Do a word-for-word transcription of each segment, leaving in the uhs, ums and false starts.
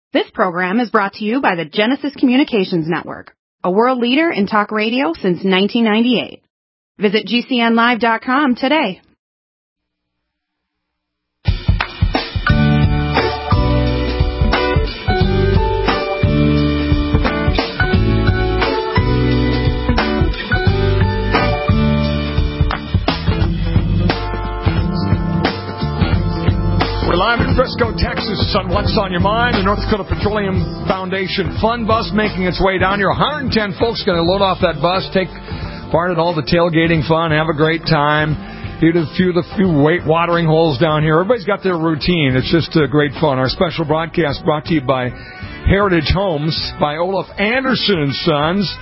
This program is brought to you by the Genesis Communications Network, a world leader in talk radio since nineteen ninety-eight. Visit G C N live dot com today. We're live in Frisco, Texas on What's on Your Mind. The North Dakota Petroleum Foundation Fun Bus making its way down here. one hundred ten folks going to load off that bus, take part in all the tailgating fun, have a great time. Hit a few the few weight watering holes down here. Everybody's got their routine. It's just uh, great fun. Our special broadcast brought to you by Heritage Homes, by Olaf Anderson and Sons,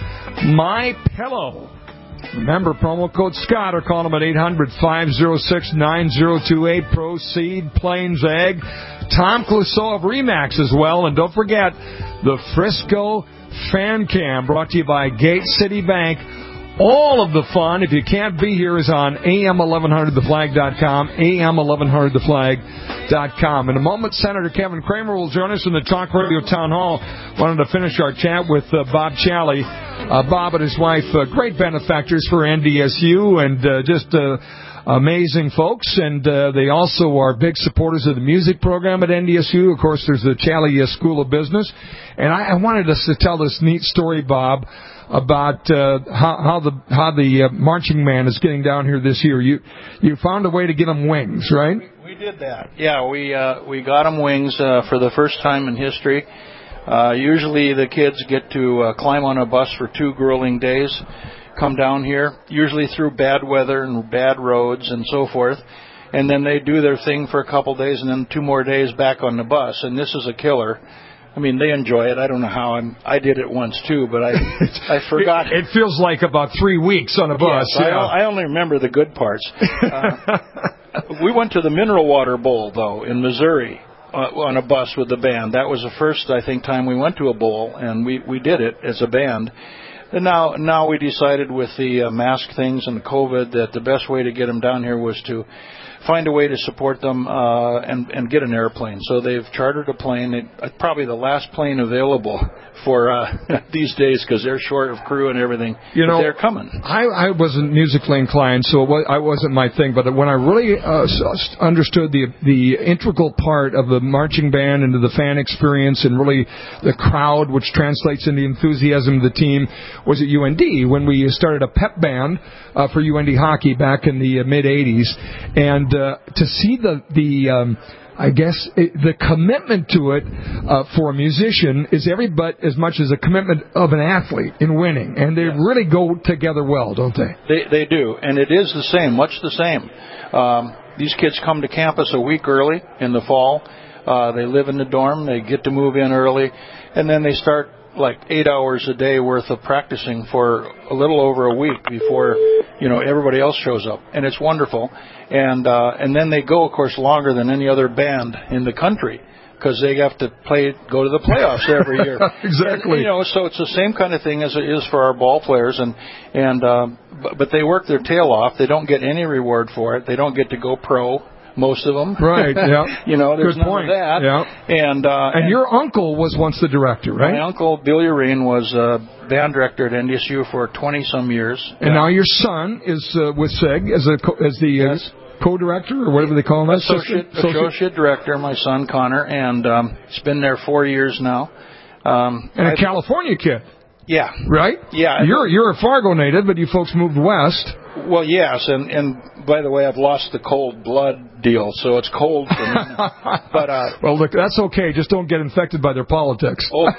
My Pillow. Remember, promo code Scott, or call them at eight hundred, five oh six, nine oh two eight. Proceed, Plains Egg. Tom Clouseau of Remax as well. And don't forget, the Frisco Fan Cam, brought to you by Gate City Bank. All of the fun, if you can't be here, is on A M eleven hundred the flag dot com, A M eleven hundred the flag dot com. In a moment, Senator Kevin Cramer will join us in the Talk Radio Town Hall. Wanted to finish our chat with uh, Bob Challey. Uh, Bob and his wife, uh, great benefactors for N D S U, and uh, just uh, amazing folks. And uh, they also are big supporters of the music program at N D S U. Of course, there's the Challey School of Business. And I, I wanted us to tell this neat story, Bob, about uh, how, how the how the uh, marching band is getting down here this year. You you found a way to get them wings, right? We, we did that. Yeah, we uh, we got them wings uh, for the first time in history. Uh, usually the kids get to uh, climb on a bus for two grueling days, come down here, usually through bad weather and bad roads and so forth, and then they do their thing for a couple days and then two more days back on the bus. And this is a killer. I mean, they enjoy it. I don't know how. I'm, I did it once, too, but I I forgot. It, it feels like about three weeks on a bus. Yes, yeah. I, I only remember the good parts. Uh, we went to the Mineral Water Bowl, though, in Missouri uh, on a bus with the band. That was the first, I think, time we went to a bowl, and we, we did it as a band. And now, now we decided with the uh, mask things and the COVID that the best way to get them down here was to find a way to support them uh, and, and get an airplane. So they've chartered a plane, it, probably the last plane available for uh, these days because they're short of crew and everything. You know, they're coming. I, I wasn't musically inclined, so it was, I wasn't my thing. But when I really uh, understood the the integral part of the marching band and the fan experience and really the crowd, which translates into enthusiasm of the team, was at U N D when we started a pep band uh, for U N D hockey back in the uh, mid eighties. And uh, to see the the um, I guess it, the commitment to it uh, for a musician is every bit as much as a commitment of an athlete in winning, and they yes. really go together well, don't they? They they do, and it is the same, much the same. Um, these kids come to campus a week early in the fall. Uh, they live in the dorm. They get to move in early, and then they start like eight hours a day worth of practicing for a little over a week before, you know, everybody else shows up. And it's wonderful. And uh, and then they go, of course, longer than any other band in the country because they have to play, go to the playoffs every year. Exactly. And, you know, so it's the same kind of thing as it is for our ball players. And, and uh, but, but they work their tail off. They don't get any reward for it. They don't get to go pro. Most of them. Right, yeah. You know, there's Good none point. of that. Yeah. And, uh, and, and your uncle was once the director, right? My uncle, Bill Urine, was uh, band director at N D S U for twenty-some years. And yeah. now your son is uh, with S E G as, a co- as the yes. uh, co-director, or whatever they call him. Associate, associate, associate director, my son, Connor. And um, he's been there four years now. Um, and a I've, California kid. Yeah. Right? Yeah. You're, you're a Fargo native, but you folks moved west. Well, yes, and, and by the way, I've lost the cold blood deal, so it's cold for me now. But, uh, well, look, that's okay. Just don't get infected by their politics. Oh,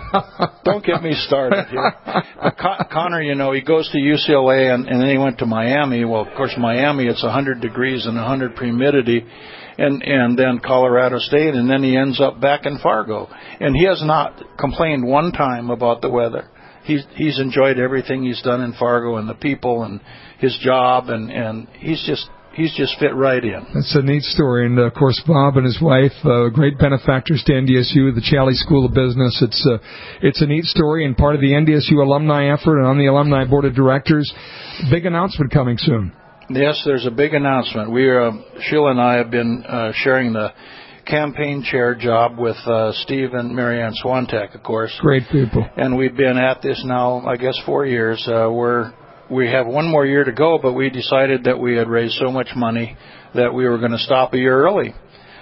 don't get me started here. But Con- Connor, you know, he goes to U C L A, and, and then he went to Miami. Well, of course, Miami, it's one hundred degrees and one hundred humidity, and, and then Colorado State, and then he ends up back in Fargo. And he has not complained one time about the weather. He's, he's enjoyed everything he's done in Fargo and the people and his job, and, and he's just he's just fit right in. That's a neat story. And, uh, of course, Bob and his wife, uh, great benefactors to N D S U, the Challey School of Business. It's, uh, it's a neat story and part of the N D S U alumni effort and on the alumni board of directors. Big announcement coming soon. Yes, there's a big announcement. We are, uh, Sheila and I have been uh, sharing the campaign chair job with uh, Steve and Marianne Swantek, of course. Great people. And we've been at this now, I guess, four years. Uh, we're we have one more year to go, but we decided that we had raised so much money that we were going to stop a year early.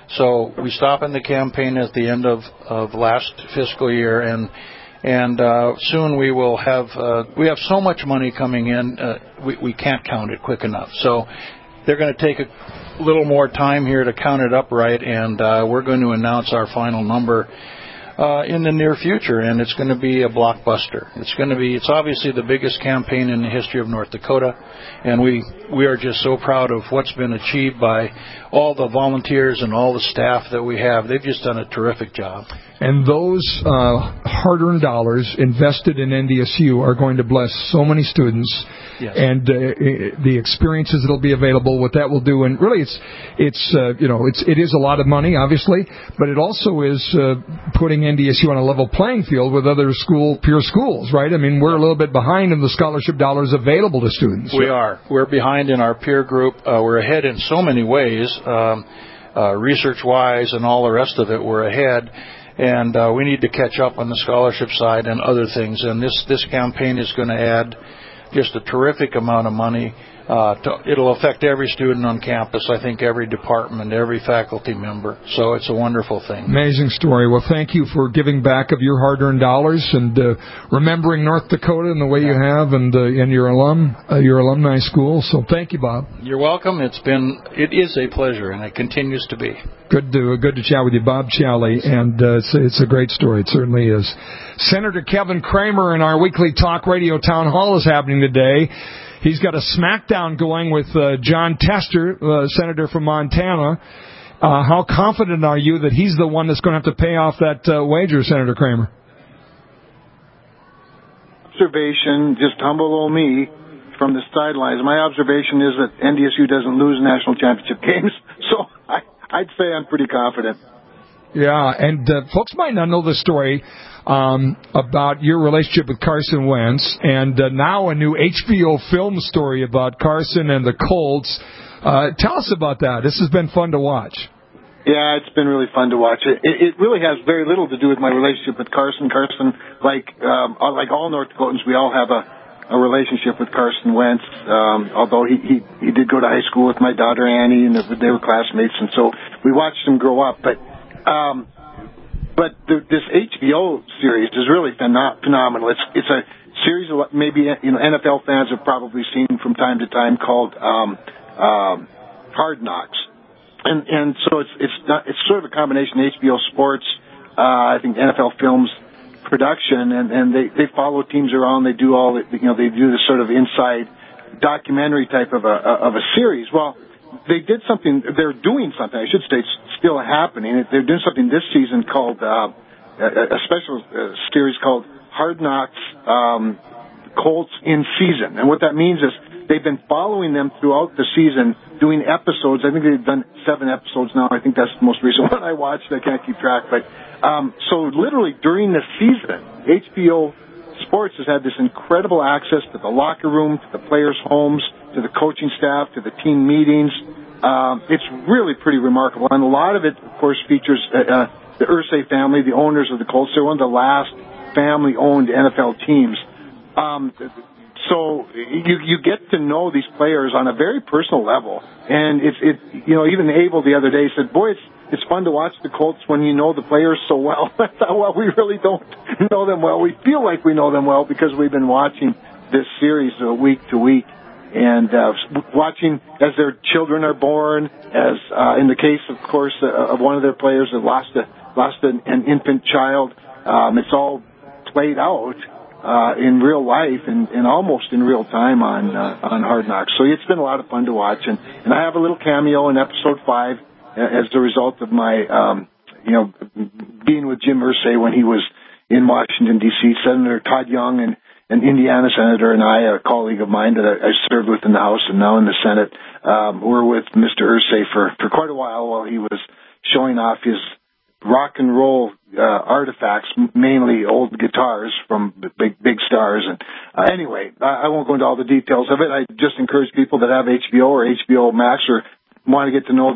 So we stopped in the campaign at the end of, of last fiscal year, and and uh, soon we will have uh, we have so much money coming in, uh, we, we can't count it quick enough. So they're going to take a little more time here to count it up right, and uh, we're going to announce our final number uh, in the near future, and it's going to be a blockbuster. It's going to be, it's obviously the biggest campaign in the history of North Dakota, and we we are just so proud of what's been achieved by all the volunteers and all the staff that we have. They've just done a terrific job. And those uh, hard-earned dollars invested in N D S U are going to bless so many students, yes. and uh, the experiences that will be available, what that will do. And really, it's it's uh, you know it's it is a lot of money, obviously, but it also is uh, putting N D S U on a level playing field with other school peer schools, right? I mean, we're a little bit behind in the scholarship dollars available to students. We are. We're behind in our peer group. Uh, we're ahead in so many ways, um, uh, research-wise, and all the rest of it. We're ahead. And uh, we need to catch up on the scholarship side and other things. And this, this campaign is going to add just a terrific amount of money. Uh, to, it'll affect every student on campus, I think every department, every faculty member. So it's a wonderful thing. Amazing story. Well, thank you for giving back of your hard-earned dollars and uh, remembering North Dakota in the way you have, and uh, and your alum, uh, your alumni school. So thank you, Bob. You're welcome. It's been, it is a pleasure, and it continues to be. Good to good to chat with you, Bob Challey, and uh, it's, it's a great story. It certainly is. Senator Kevin Cramer in our weekly talk radio town hall is happening today. He's got a smackdown going with uh, John Tester, uh, senator from Montana. Uh, how confident are you that he's the one that's going to have to pay off that uh, wager, Senator Cramer? Observation, just humble old me from the sidelines. My observation is that N D S U doesn't lose national championship games, so I, I'd say I'm pretty confident. Yeah, and uh, folks might not know the story um, about your relationship with Carson Wentz, and uh, now a new H B O film story about Carson and the Colts. Uh, tell us about that. This has been fun to watch. Yeah, it's been really fun to watch. It, it, it really has very little to do with my relationship with Carson. Carson, like um, like all North Dakotans, we all have a, a relationship with Carson Wentz, um, although he, he, he did go to high school with my daughter Annie, and they were classmates, and so we watched him grow up. But Um, but the, this H B O series is really pheno- phenomenal. It's it's a series of maybe you know N F L fans have probably seen from time to time called um, um, Hard Knocks, and and so it's it's not, it's sort of a combination H B O Sports, uh, I think N F L Films production, and, and they they follow teams around. They do all the, you know they do this sort of inside documentary type of a of a series. Well, they did something, they're doing something, I should say it's still happening. They're doing something this season called, uh, a special uh, series called Hard Knocks um, Colts in Season. And what that means is they've been following them throughout the season, doing episodes. I think they've done seven episodes now. I think that's the most recent one I watched. I can't keep track. But um, so literally during the season, H B O Sports has had this incredible access to the locker room, to the players' homes, to the coaching staff, to the team meetings. Um, it's really pretty remarkable. And a lot of it, of course, features uh, uh, the Irsay family, the owners of the Colts. They're one of the last family-owned N F L teams. Um, so you you get to know these players on a very personal level. And it's, it, you know, even Abel the other day said, boy, it's, it's fun to watch the Colts when you know the players so well. I thought, well, we really don't know them well. We feel like we know them well because we've been watching this series uh, week to week. And uh, watching as their children are born, as uh, in the case, of course, uh, of one of their players that lost a lost an, an infant child. Um, it's all played out uh, in real life and, and almost in real time on uh, on Hard Knocks. So it's been a lot of fun to watch. And, and I have a little cameo in episode five as the result of my, um, you know, being with Jim Irsay when he was in Washington, D C. Senator Todd Young and an Indiana senator and I, a colleague of mine that I, I served with in the House and now in the Senate, um, were with Mister Irsay for, for quite a while while he was showing off his rock and roll uh, artifacts, mainly old guitars from big big stars. And uh, anyway, I, I won't go into all the details of it. I just encourage people that have H B O or H B O Max or want to get to know the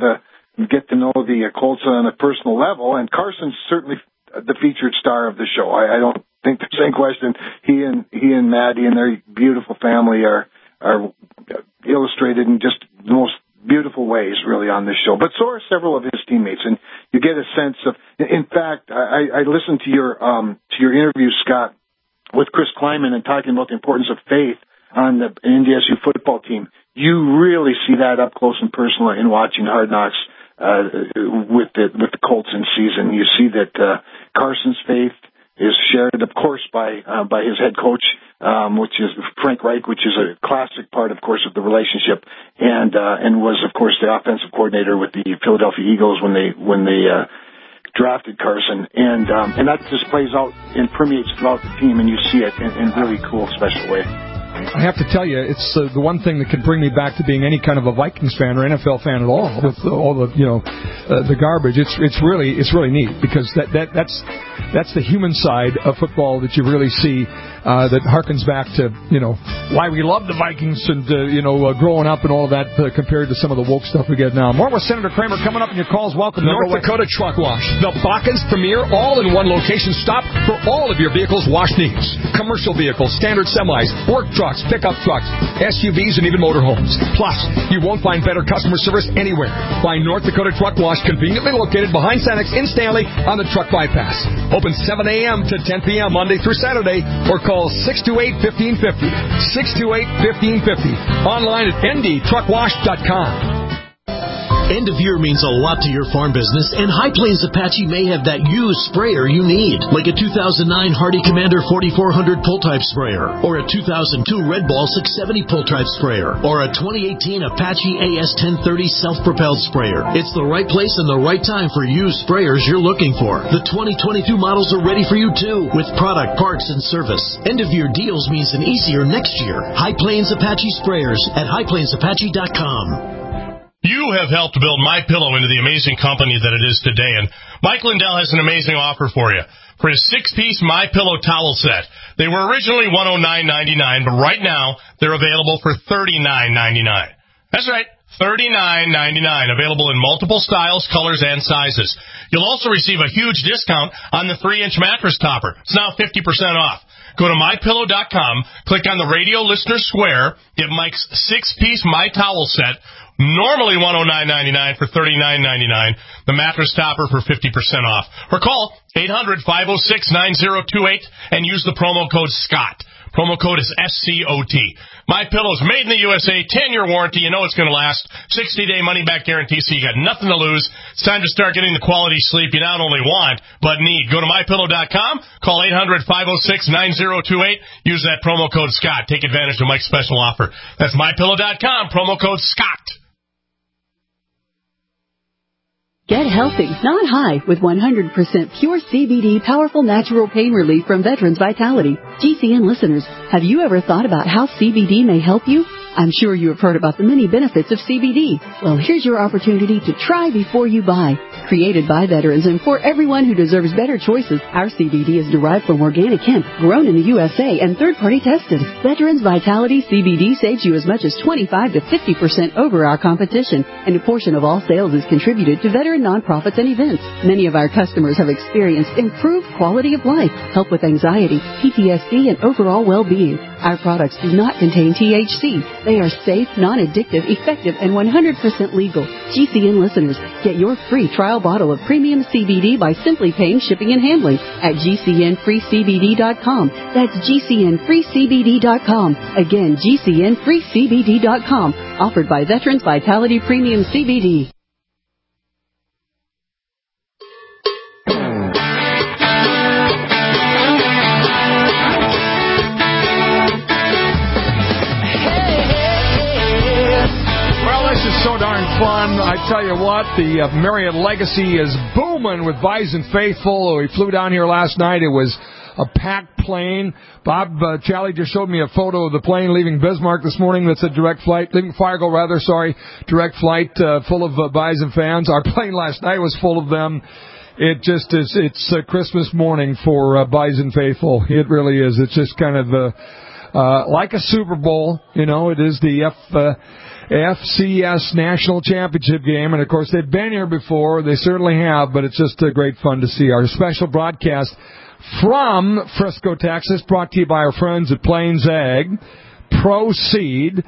get to know the uh, Colts on a personal level. And Carson's certainly the featured star of the show. I, I don't think there's any question. He and he and Maddie and their beautiful family are are illustrated in just the most beautiful ways, really, on this show. But so are several of his teammates, and you get a sense of. In fact, I, I listened to your um, to your interview, Scott, with Chris Kleiman, and talking about the importance of faith on the N D S U football team. You really see that up close and personal in watching Hard Knocks uh, with the with the Colts in season. You see that uh, Carson's faith is shared, of course, by uh, by his head coach, um, which is Frank Reich, which is a classic part, of course, of the relationship, and uh, and was, of course, the offensive coordinator with the Philadelphia Eagles when they when they uh, drafted Carson, and um, and that just plays out and permeates throughout the team, and you see it in, in a really cool, special way. I have to tell you, it's uh, the one thing that can bring me back to being any kind of a Vikings fan or N F L fan at all. With uh, all the you know uh, the garbage, it's it's really it's really neat because that, that that's that's the human side of football that you really see uh, that harkens back to you know why we love the Vikings and uh, you know uh, growing up and all of that uh, compared to some of the woke stuff we get now. More with Senator Kramer coming up in your calls. Welcome to North Dakota Truck Wash, the Bakken's premier all-in-one location stop for all of your vehicle's wash needs. Commercial vehicles, standard semis, work trucks, pickup trucks, S U Vs, and even motorhomes. Plus, you won't find better customer service anywhere. Find North Dakota Truck Wash conveniently located behind Sanex in Stanley on the truck bypass. Open seven a.m. to ten p.m. Monday through Saturday, or call six two eight, one five five zero, six two eight, one five five zero. Online at n d truck wash dot com. End of year means a lot to your farm business, and High Plains Apache may have that used sprayer you need, like a two thousand nine Hardy Commander forty-four hundred pull-type sprayer, or a two thousand two Red Ball six seventy pull-type sprayer, or a twenty eighteen Apache A S ten thirty self-propelled sprayer. It's the right place and the right time for used sprayers you're looking for. The twenty twenty-two models are ready for you, too, with product, parts, and service. End-of-year deals means an easier next year. High Plains Apache Sprayers at high plains apache dot com. You have helped build MyPillow into the amazing company that it is today, and Mike Lindell has an amazing offer for you. For his six-piece MyPillow towel set, they were originally one hundred nine ninety-nine, but right now they're available for thirty-nine ninety-nine. That's right, thirty-nine ninety-nine, available in multiple styles, colors, and sizes. You'll also receive a huge discount on the three-inch mattress topper. It's now fifty percent off. Go to my pillow dot com, click on the radio listener square, get Mike's six-piece My Towel set, normally one hundred nine ninety-nine for thirty-nine ninety-nine, the mattress topper for fifty percent off. Or call eight hundred, five oh six, nine oh two eight and use the promo code SCOTT. Promo code is S C O T. MyPillow's made in the U S A, ten-year warranty. You know it's going to last. sixty-day money-back guarantee, so you got nothing to lose. It's time to start getting the quality sleep you not only want, but need. Go to my pillow dot com, call eight hundred, five oh six, nine oh two eight, use that promo code SCOTT. Take advantage of Mike's special offer. That's my pillow dot com, promo code SCOTT. Get healthy, not high, with one hundred percent pure C B D powerful natural pain relief from Veterans Vitality. G C N listeners, have you ever thought about how C B D may help you? I'm sure you have heard about the many benefits of C B D. Well, here's your opportunity to try before you buy. Created by veterans and for everyone who deserves better choices, our C B D is derived from organic hemp, grown in the U S A, and third-party tested. Veterans Vitality C B D saves you as much as twenty-five to fifty percent over our competition, and a portion of all sales is contributed to veteran nonprofits and events. Many of our customers have experienced improved quality of life, help with anxiety, P T S D, and overall well-being. Our products do not contain T H C. They are safe, non-addictive, effective, and one hundred percent legal. G C N listeners, get your free trial bottle of premium C B D by simply paying shipping and handling at G C N free C B D dot com. That's G C N free C B D dot com. Again, G C N free C B D dot com. Offered by Veterans Vitality Premium C B D. So darn fun. I tell you what, the uh, Marriott Legacy is booming with Bison Faithful. We flew down here last night. It was a packed plane. Bob uh, Challey just showed me a photo of the plane leaving Bismarck this morning. That's a direct flight, leaving Fargo rather, sorry, direct flight uh, full of uh, Bison fans. Our plane last night was full of them. It just is, it's uh, Christmas morning for uh, Bison Faithful. It really is. It's just kind of uh, uh, like a Super Bowl. You know, it is the F... Uh, F C S National Championship game. And, of course, they've been here before. They certainly have, but it's just uh, great fun to see. Our special broadcast from Frisco, Texas, brought to you by our friends at Plains Ag, Proceed,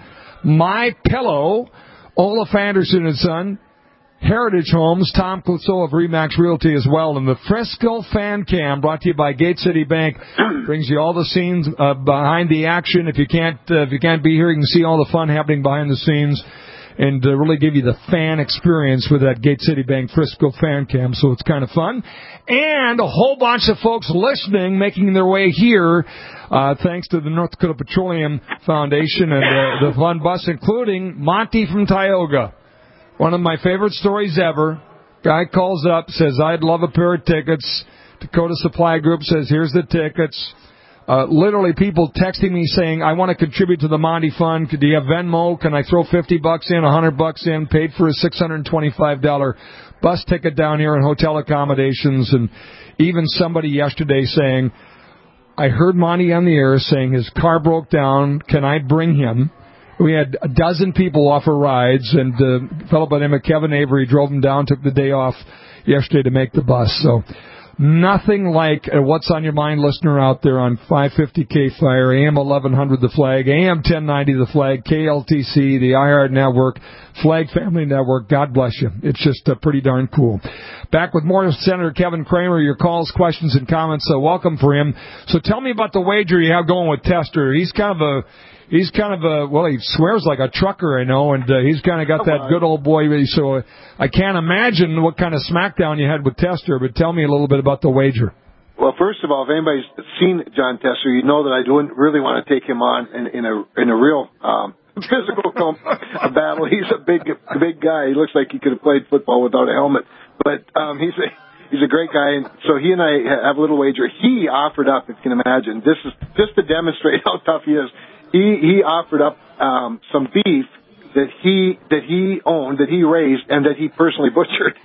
My Pillow, Olaf Anderson and Son, Heritage Homes, Tom Clouseau of Remax Realty as well, and the Frisco Fan Cam, brought to you by Gate City Bank, brings you all the scenes uh, behind the action. If you can't, uh, if you can't be here, you can see all the fun happening behind the scenes, and uh, really give you the fan experience with that Gate City Bank Frisco Fan Cam. So it's kind of fun, and a whole bunch of folks listening, making their way here. Uh, thanks to the North Dakota Petroleum Foundation and uh, the Fun Bus, including Monty from Tioga. One of my favorite stories ever. Guy calls up, says, I'd love a pair of tickets. Dakota Supply Group says, here's the tickets. Uh, literally people texting me saying, I want to contribute to the Monty Fund. Do you have Venmo? Can I throw fifty bucks in, one hundred bucks in? Paid for a six hundred twenty-five dollars bus ticket down here and hotel accommodations. And even somebody yesterday saying, I heard Monty on the air saying his car broke down. Can I bring him? We had a dozen people offer rides, and uh, a fellow by the name of Kevin Avery drove him down, took the day off yesterday to make the bus. So nothing like a What's on Your Mind listener out there on five fifty K Fire, A M eleven hundred The Flag, A M ten ninety The Flag, K L T C, the iHeart Network, Flag Family Network. God bless you. It's just uh, pretty darn cool. Back with more Senator Kevin Cramer. Your calls, questions, and comments. So welcome for him. So tell me about the wager you have going with Tester. He's kind of a He's kind of a, well, he swears like a trucker, I know, and uh, he's kind of got that good old boy. So uh, I can't imagine what kind of smackdown you had with Tester, but tell me a little bit about the wager. Well, first of all, if anybody's seen John Tester, you know that I don't really want to take him on in, in a in a real um, physical battle. He's a big big guy. He looks like he could have played football without a helmet, but um, he's a he's a great guy. And so he and I have a little wager. He offered up, if you can imagine, this is just to demonstrate how tough he is. He he offered up um, some beef that he that he owned, that he raised, and that he personally butchered.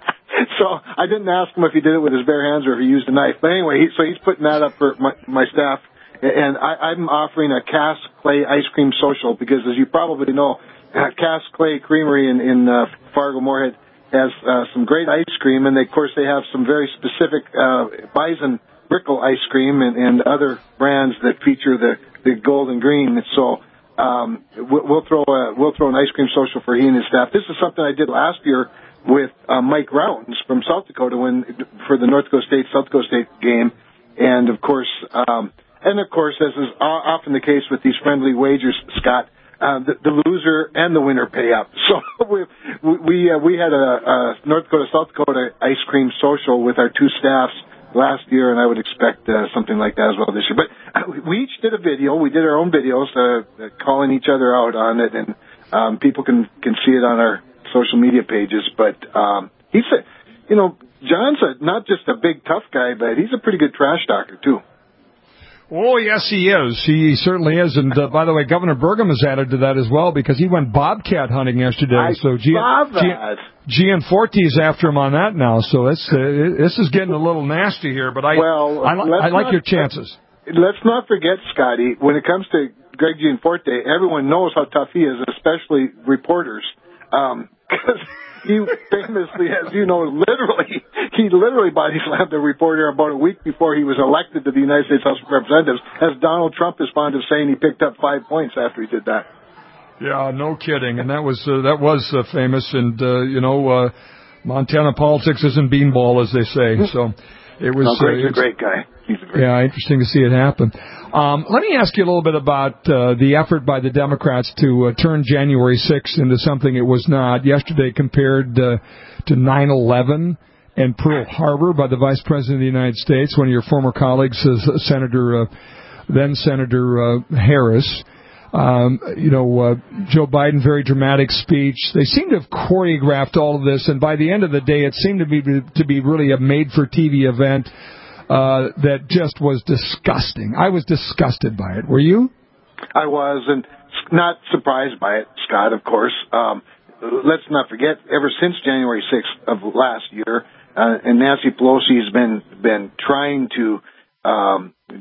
So I didn't ask him if he did it with his bare hands or if he used a knife. But anyway, he, so he's putting that up for my, my staff. And I, I'm offering a Cass Clay ice cream social because, as you probably know, uh, Cass Clay Creamery in, in uh, Fargo-Moorhead has uh, some great ice cream. And, they, of course, they have some very specific uh, Bison Brickle ice cream and, and other brands that feature the, the gold and green. So um, we'll, we'll throw a, we'll throw an ice cream social for he and his staff. This is something I did last year with uh, Mike Rounds from South Dakota when for the North Dakota State South Dakota State game, and of course, um, and of course, as is often the case with these friendly wagers, Scott, uh, the, the loser and the winner pay up. So we we uh, we had a, a North Dakota South Dakota ice cream social with our two staffs last year, and I would expect uh, something like that as well this year. But uh, we each did a video. We did our own videos, uh, calling each other out on it, and um, people can can see it on our social media pages, but um, he's a, you know, John's a, not just a big tough guy, but he's a pretty good trash talker too. Oh, yes, he is. He certainly is. And uh, by the way, Governor Burgum has added to that as well because he went bobcat hunting yesterday. I so G- saw that. G- Gianforte is after him on that now. So this uh, this is getting a little nasty here. But I well, I, I like not, your chances. Let's not forget, Scotty, when it comes to Greg Gianforte, everyone knows how tough he is, especially reporters. Um, Because he famously, as you know, literally, he literally body slammed a reporter about a week before he was elected to the United States House of Representatives, as Donald Trump is fond of saying he picked up five points after he did that. Yeah, no kidding. And that was uh, that was uh, famous. And, uh, you know, uh, Montana politics isn't beanball, as they say. So it was no, Greg's uh, a great guy. He's a great yeah, interesting to see it happen. Um, let me ask you a little bit about uh, the effort by the Democrats to uh, turn January sixth into something it was not. Yesterday compared uh, to nine eleven and Pearl Harbor by the Vice President of the United States, one of your former colleagues, uh, Senator, uh, then Senator uh, Harris. Um, you know, uh, Joe Biden, very dramatic speech. They seem to have choreographed all of this, and by the end of the day, it seemed to be to be really a made-for-T V event. Uh, that just was disgusting. I was disgusted by it. Were you? I was, and not surprised by it, Scott, of course. Um, let's not forget, ever since January sixth of last year, uh, and Nancy Pelosi has been, been trying to um,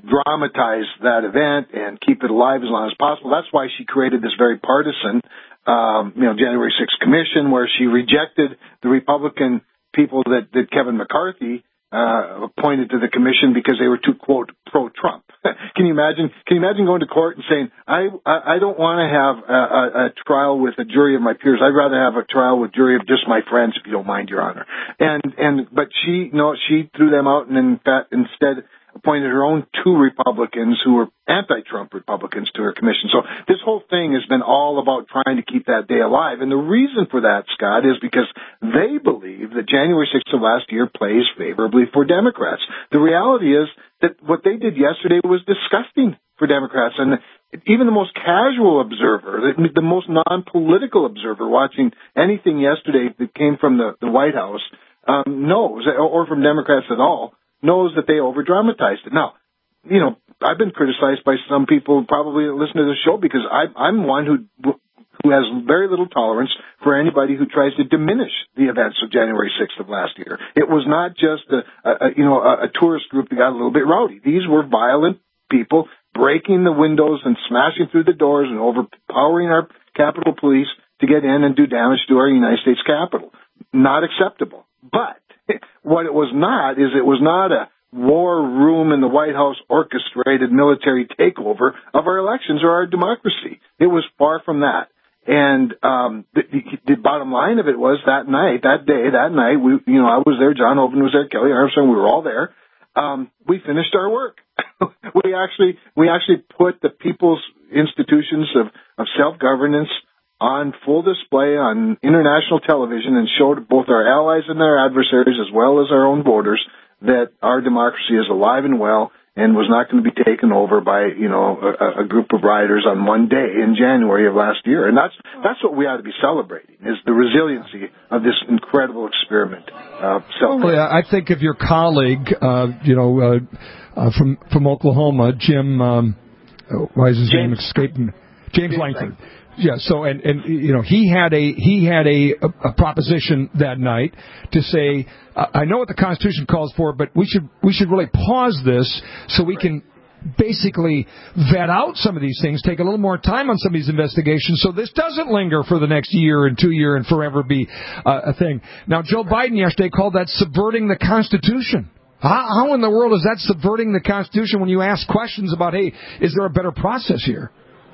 dramatize that event and keep it alive as long as possible. That's why she created this very partisan, um, you know, January sixth Commission, where she rejected the Republican people that, that Kevin McCarthy uh, appointed to the commission because they were too, quote, pro-Trump. Can you imagine? Can you imagine going to court and saying, I I, I don't want to have a, a, a trial with a jury of my peers. I'd rather have a trial with jury of just my friends, if you don't mind, Your Honor. And and but she no, she threw them out and in fact instead appointed her own two Republicans who were anti-Trump Republicans to her commission. So this whole thing has been all about trying to keep that day alive. And the reason for that, Scott, is because they believe that January sixth of last year plays favorably for Democrats. The reality is that what they did yesterday was disgusting for Democrats. And even the most casual observer, the, the most non-political observer watching anything yesterday that came from the, the White House um, knows, or from Democrats at all, knows that they over-dramatized it. Now, you know, I've been criticized by some people probably that listen to the show because I, I'm one who who has very little tolerance for anybody who tries to diminish the events of January sixth of last year. It was not just a, a you know a, a tourist group that got a little bit rowdy. These were violent people breaking the windows and smashing through the doors and overpowering our Capitol Police to get in and do damage to our United States Capitol. Not acceptable. But what it was not is it was not a war room in the White House orchestrated military takeover of our elections or our democracy. It was far from that. And um, the, the bottom line of it was that night, that day, that night, we, you know, I was there, John Hoeven was there, Kelly Armstrong, we were all there. Um, we finished our work. we actually, we actually put the people's institutions of, of self-governance on full display on international television and showed both our allies and their adversaries as well as our own voters that our democracy is alive and well and was not going to be taken over by, you know, a, a group of rioters on one day in January of last year. And that's that's what we ought to be celebrating, is the resiliency of this incredible experiment. Uh, well, yeah, I think of your colleague, uh, you know, uh, uh, from from Oklahoma, Jim, um, why is his James. name escaping? James, James Lankford. Lankford. Yeah, so and, and you know he had a he had a, a, a proposition that night to say, uh, I know what the Constitution calls for, but we should we should really pause this so we can basically vet out some of these things, take a little more time on some of these investigations, so this doesn't linger for the next year and two year and forever be uh, a thing. Now, Joe Biden yesterday called that subverting the Constitution. How, how in the world is that subverting the Constitution when you ask questions about, hey, is there a better process here?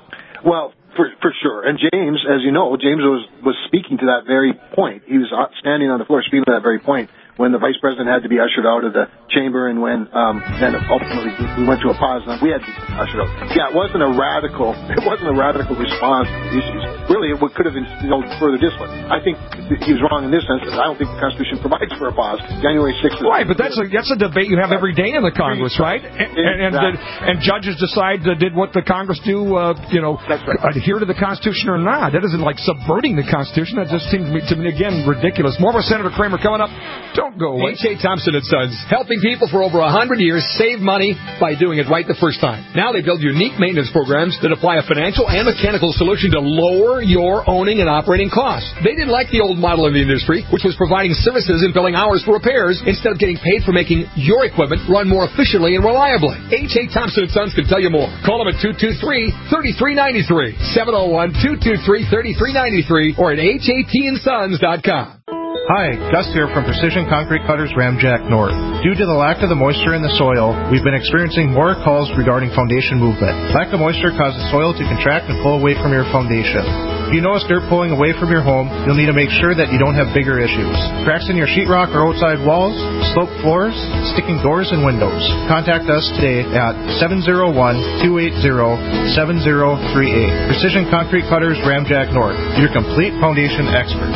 Well, for for sure. And James, as you know, James was, was speaking to that very point. He was standing on the floor speaking to that very point when the vice president had to be ushered out of the chamber and when um, then ultimately we went to a pause and we had to be ushered out. Yeah, it wasn't a radical, it wasn't a radical response to the issues. Really, it could have instilled further discipline. I think he was wrong in this sense that I don't think the Constitution provides for a pause. January sixth is... Right, but that's a, that's a debate you have every day in the Congress, right? And, and, and, the, and judges decide uh, did what the Congress do, uh, you know, right. adhere to the Constitution or not. That isn't like subverting the Constitution. That just seems to me, to me again, ridiculous. More with Senator Kramer coming up. Don't go away. H A. Thompson and Sons, helping people for over one hundred years save money by doing it right the first time. Now they build unique maintenance programs that apply a financial and mechanical solution to lower your owning and operating costs. They didn't like the old model in the industry, which was providing services and billing hours for repairs instead of getting paid for making your equipment run more efficiently and reliably. H A. Thompson and Sons can tell you more. Call them at two two three, three three nine three, seven oh one, two two three, three three nine three, or at H A T and sons dot com. Hi, Gus here from Precision Concrete Cutters Ramjack North. Due to the lack of the moisture in the soil, we've been experiencing more calls regarding foundation movement. Lack of moisture causes soil to contract and pull away from your foundation. If you notice dirt pulling away from your home, you'll need to make sure that you don't have bigger issues. Cracks in your sheetrock or outside walls, sloped floors, sticking doors and windows. Contact us today at seven oh one, two eight zero, seven oh three eight. Precision Concrete Cutters Ramjack North, your complete foundation experts.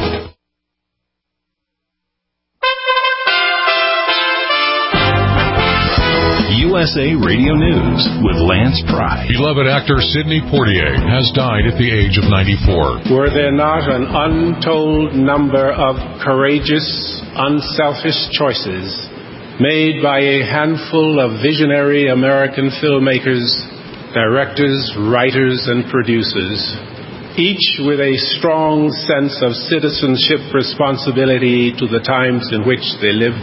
U S A Radio News with Lance Pry. Beloved actor Sidney Poitier has died at the age of ninety-four. Were there not an untold number of courageous, unselfish choices made by a handful of visionary American filmmakers, directors, writers, and producers, each with a strong sense of citizenship responsibility to the times in which they lived?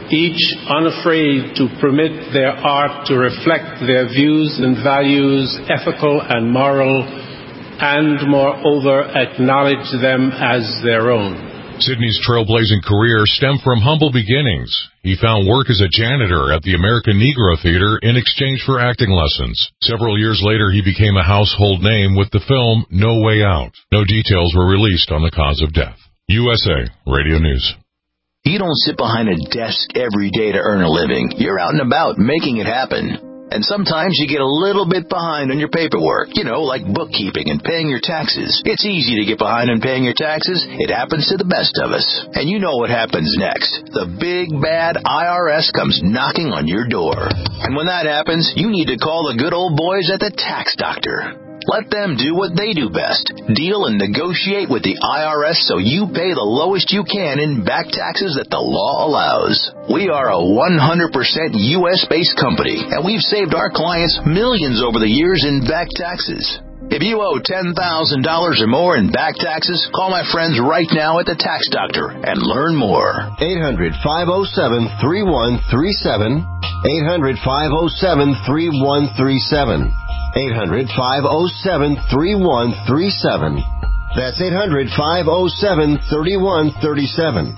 each unafraid to permit their art to reflect their views and values, ethical and moral, and moreover acknowledge them as their own. Sidney's trailblazing career stemmed from humble beginnings. He found work as a janitor at the American Negro Theater in exchange for acting lessons. Several years later, he became a household name with the film No Way Out. No details were released on the cause of death. U S A Radio News. You don't sit behind a desk every day to earn a living. You're out and about making it happen. And sometimes you get a little bit behind on your paperwork, you know, like bookkeeping and paying your taxes. It's easy to get behind on paying your taxes. It happens to the best of us. And you know what happens next. The big, bad I R S comes knocking on your door. And when that happens, you need to call the good old boys at the Tax Doctor. Let them do what they do best. Deal and negotiate with the I R S so you pay the lowest you can in back taxes that the law allows. We are a one hundred percent U S-based company, and we've saved our clients millions over the years in back taxes. If you owe ten thousand dollars or more in back taxes, call my friends right now at the Tax Doctor and learn more. eight hundred, five oh seven, three one three seven. eight hundred, five oh seven, three one three seven. eight hundred, five oh seven, three one three seven. That's eight hundred, five oh seven, three one three seven.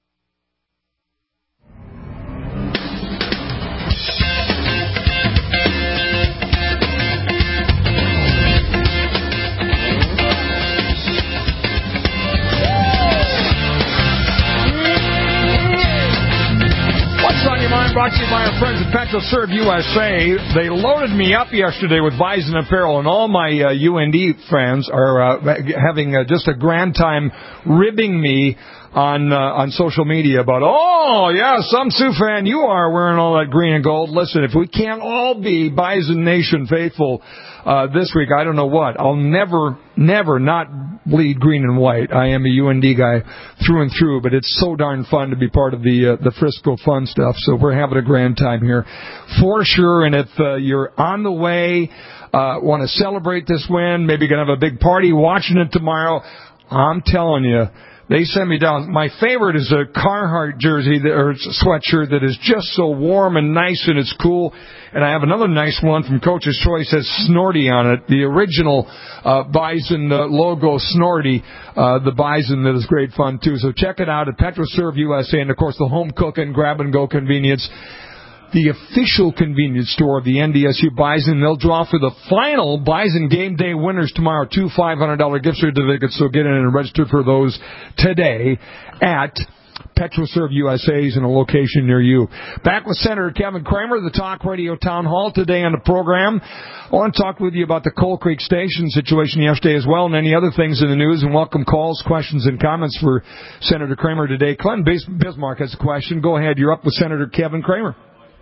Brought to you by our friends at PetroServe U S A. They loaded me up yesterday with Bison apparel, and all my uh, U N D fans are uh, having uh, just a grand time ribbing me on uh, on social media about, oh, yeah, some Sioux fan, you are wearing all that green and gold. Listen, if we can't all be Bison Nation faithful uh, this week, I don't know what. I'll never, never not bleed green and white. I am a U N D guy through and through, but it's so darn fun to be part of the uh, the Frisco fun stuff. So we're having a grand time here for sure. And if uh, you're on the way, uh, want to celebrate this win, maybe going to have a big party watching it tomorrow, I'm telling you, they send me down. My favorite is a Carhartt jersey that, or sweatshirt that is just so warm and nice and it's cool. And I have another nice one from Coach's Choice that says Snorty on it, the original uh, Bison uh, logo Snorty, uh, the Bison that is great fun too. So check it out at PetroServe U S A, and of course the home cooking grab and go convenience. The official convenience store of the N D S U Bison. They'll draw for the final Bison Game Day winners tomorrow. Two five hundred dollars gift certificates, so get in and register for those today at PetroServe U S A's in a location near you. Back with Senator Kevin Cramer, the Talk Radio Town Hall today on the program. I want to talk with you about the Coal Creek Station situation yesterday as well, and any other things in the news, and welcome calls, questions, and comments for Senator Cramer today. Clinton Bismarck has a question. Go ahead. You're up with Senator Kevin Cramer.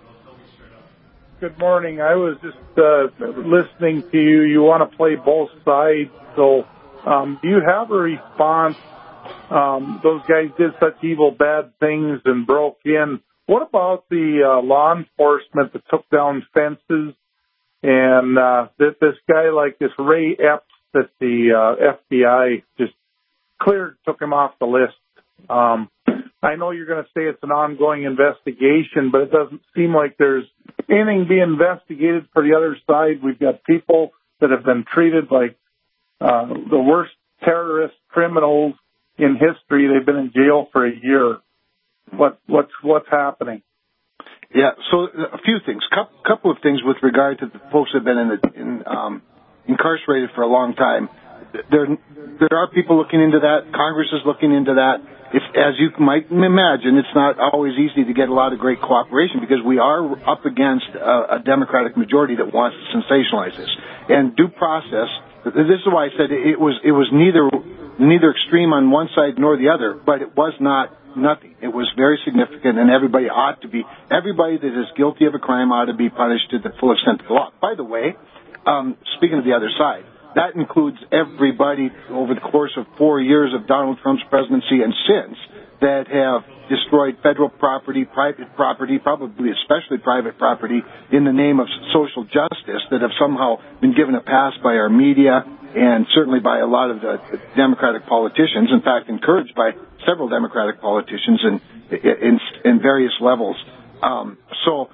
Good morning. I was just uh, listening to you. You want to play both sides. So um, do you have a response? Um, those guys did such evil, bad things and broke in. What about the uh, law enforcement that took down fences? And uh, this, this guy like this Ray Epps that the uh, F B I just cleared, took him off the list. Um, I know you're going to say it's an ongoing investigation, but it doesn't seem like there's anything being investigated for the other side. We've got people that have been treated like uh, the worst terrorist criminals in history. They've been in jail for a year. What what's what's happening? Yeah, so a few things. Couple, couple of things with regard to the folks that have been in, the, in um, incarcerated for a long time. There there are people looking into that. Congress is looking into that. If, as you might imagine, it's not always easy to get a lot of great cooperation because we are up against a, a Democratic majority that wants to sensationalize this. And due process, this is why I said it was it was neither neither extreme on one side nor the other, but it was not nothing. It was very significant, and everybody ought to be, everybody that is guilty of a crime ought to be punished to the full extent of the law. By the way, um, speaking of the other side, that includes everybody over the course of four years of Donald Trump's presidency and since that have destroyed federal property, private property, probably especially private property, in the name of social justice, that have somehow been given a pass by our media and certainly by a lot of the Democratic politicians, in fact, encouraged by several Democratic politicians in, in in various levels. Um, so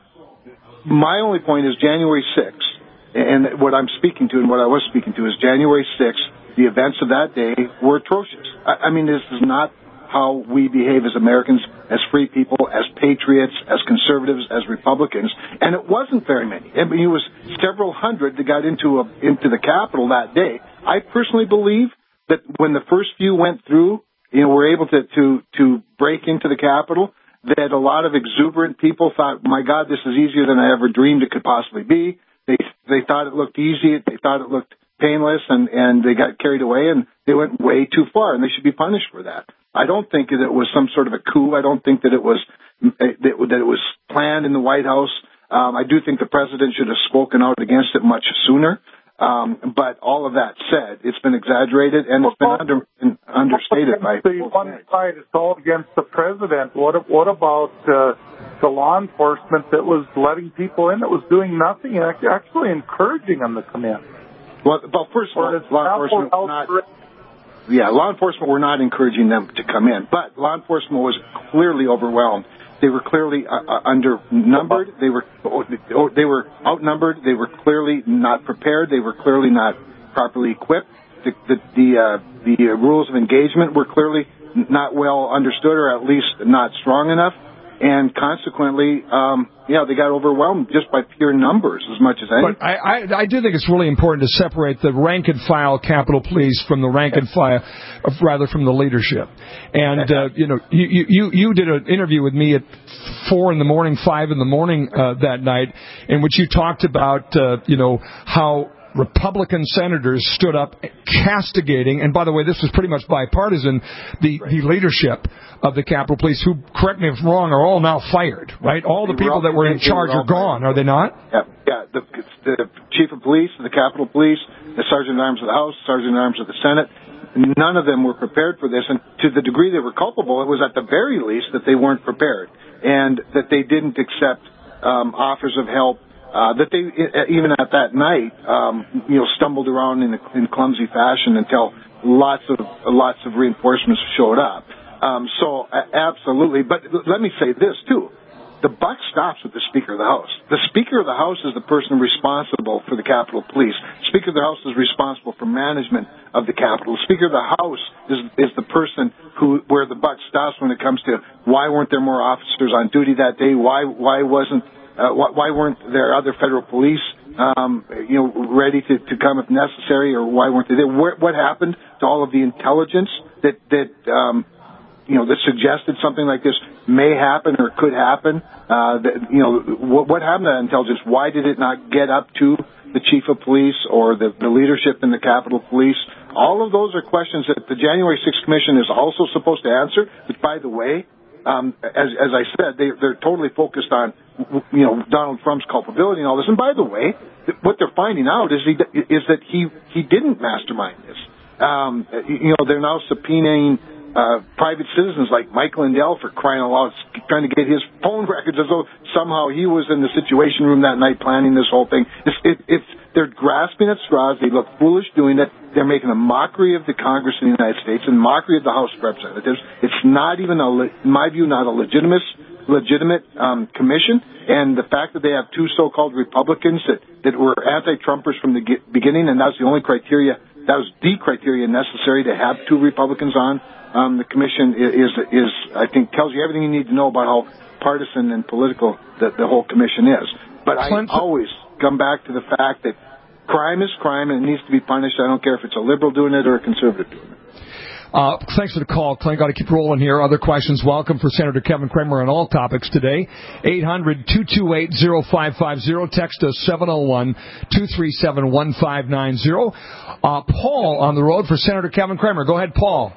my only point is January sixth, and what I'm speaking to and what I was speaking to is January sixth, the events of that day were atrocious. I, I mean, this is not how we behave as Americans, as free people, as patriots, as conservatives, as Republicans. And it wasn't very many. I mean, it was several hundred that got into a, into the Capitol that day. I personally believe that when the first few went through, you know, were able to, to, to break into the Capitol, that a lot of exuberant people thought, my God, this is easier than I ever dreamed it could possibly be. They, they thought it looked easy. They thought it looked painless, and, and they got carried away, and they went way too far, and they should be punished for that. I don't think that it was some sort of a coup. I don't think that it was that it was planned in the White House. Um, I do think the president should have spoken out against it much sooner. Um, but all of that said, it's been exaggerated and it's been under, understated by the one side. It's all against the president. What what about uh, the law enforcement that was letting people in that was doing nothing and actually encouraging them to come in? Well, well first of all, law enforcement was not. Yeah, law enforcement were not encouraging them to come in, but law enforcement was clearly overwhelmed. They were clearly uh, uh, undernumbered. They were they were outnumbered. They were clearly not prepared. They were clearly not properly equipped. The the the, uh, the rules of engagement were clearly not well understood, or at least not strong enough. And consequently, um, yeah, they got overwhelmed just by pure numbers as much as anything. But I, I, I do think it's really important to separate the rank and file Capitol Police from the rank and file, uh, rather from the leadership. And uh, you know, you, you you did an interview with me at four in the morning, five in the morning uh, that night, in which you talked about uh, you know how Republican senators stood up castigating, and by the way, this was pretty much bipartisan, the, the leadership of the Capitol Police, who, correct me if I'm wrong, are all now fired, right? All the people that were in charge are gone, are they not? Yeah, yeah. The, the chief of police, the Capitol Police, the sergeant at arms of the House, sergeant at arms of the Senate, none of them were prepared for this, and to the degree they were culpable, it was at the very least that they weren't prepared, and that they didn't accept um, offers of help. Uh, that they, even at that night, um, you know, stumbled around in a in clumsy fashion until lots of lots of reinforcements showed up. Um, so, uh, absolutely. But let me say this, too. The buck stops with the Speaker of the House. The Speaker of the House is the person responsible for the Capitol Police. Speaker of the House is responsible for management of the Capitol. The Speaker of the House is, is the person who, where the buck stops when it comes to why weren't there more officers on duty that day? Why, why wasn't Uh, why, why weren't there other federal police, um, you know, ready to, to come if necessary, or why weren't they there? What, what happened to all of the intelligence that that um, you know that suggested something like this may happen or could happen? Uh, that, you know, what, what happened to that intelligence? Why did it not get up to the chief of police or the, the leadership in the Capitol Police? All of those are questions that the January sixth Commission is also supposed to answer. Which, by the way, Um, as, as I said, they, they're totally focused on, you know, Donald Trump's culpability and all this. And by the way, th- what they're finding out is he is that he he didn't mastermind this. Um, you know, they're now subpoenaing uh, private citizens like Mike Lindell for crying out loud, trying to get his phone records as though somehow he was in the Situation Room that night planning this whole thing. It's, it, it's they're grasping at straws. They look foolish doing it. They're making a mockery of the Congress of the United States and mockery of the House of Representatives. It's not even, a, in my view, not a legitimate, legitimate um, commission. And the fact that they have two so-called Republicans that, that were anti-Trumpers from the beginning, and that's the only criteria, that was the criteria necessary to have two Republicans on um, the commission is, is, I think, tells you everything you need to know about how partisan and political the, the whole commission is. But I always come back to the fact that crime is crime and it needs to be punished. I don't care if it's a liberal doing it or a conservative doing it. Uh, thanks for the call, Clint. Got to keep rolling here. Other questions, welcome for Senator Kevin Cramer on all topics today. eight hundred, two two eight, oh five five oh. Text us seven oh one, two three seven, one five nine oh. Uh, Paul on the road for Senator Kevin Cramer. Go ahead, Paul.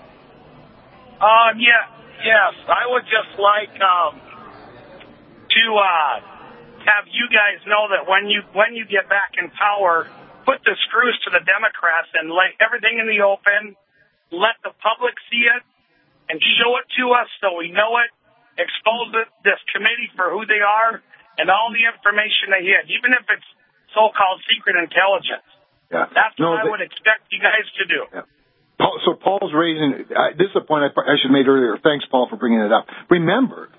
Um, yeah, yes. I would just like um, to uh, have you guys know that when you when you get back in power, put the screws to the Democrats and lay everything in the open. Let the public see it and show it to us so we know it. Expose it, this committee for who they are and all the information they hid, even if it's so-called secret intelligence. Yeah. That's no, what I they, would expect you guys to do. Yeah. Paul, so Paul's raising, uh, this is a point I, I should have made earlier. Thanks, Paul, for bringing it up. Remember,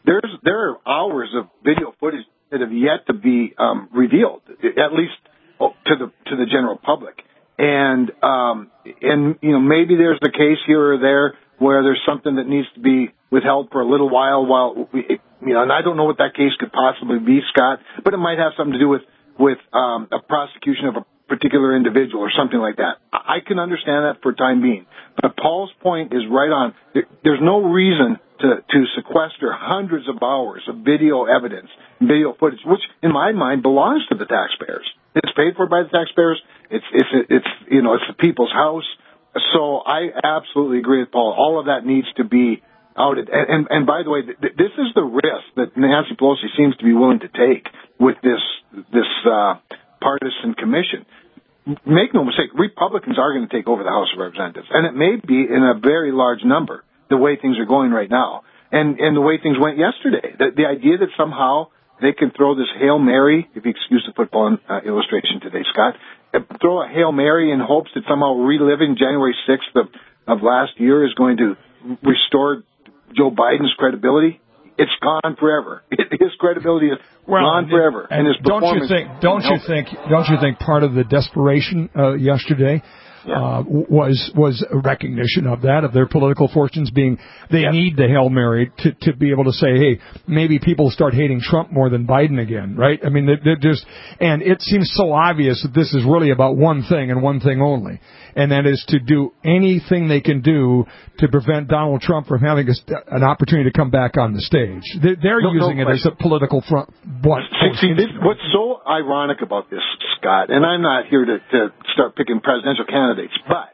there's there are hours of video footage that have yet to be um, revealed, at least to the to the general public. And um, and you know maybe there's a case here or there where there's something that needs to be withheld for a little while, while we, you know, and I don't know what that case could possibly be, Scott, but it might have something to do with with um, a prosecution of a particular individual or something like that. I can understand that for the time being, but Paul's point is right on. There's no reason to to sequester hundreds of hours of video evidence, video footage, which in my mind belongs to the taxpayers. It's paid for by the taxpayers. It's it's it's you know it's the people's house. So I absolutely agree with Paul. All of that needs to be outed. And, and, and by the way, th- this is the risk that Nancy Pelosi seems to be willing to take with this this uh, partisan commission. Make no mistake, Republicans are going to take over the House of Representatives, and it may be in a very large number the way things are going right now, and and the way things went yesterday. The, the idea that somehow they can throw this Hail Mary, if you excuse the football uh, illustration today, Scott, throw a Hail Mary in hopes that somehow reliving January sixth of, of last year is going to restore Joe Biden's credibility. It's gone forever. His credibility is well, gone forever, and, and his don't performance. You think, don't you think? Don't you think part of the desperation uh, yesterday yeah. uh, was was a recognition of that, of their political fortunes being they yeah. need the Hail Mary to to be able to say, hey, maybe people start hating Trump more than Biden again, right? I mean, they're, they're just, and it seems so obvious that this is really about one thing and one thing only, and that is to do anything they can do to prevent Donald Trump from having a, an opportunity to come back on the stage. They're, they're no, using no it as a political front. What, see, see this, what's so ironic about this, Scott, and I'm not here to, to start picking presidential candidates, but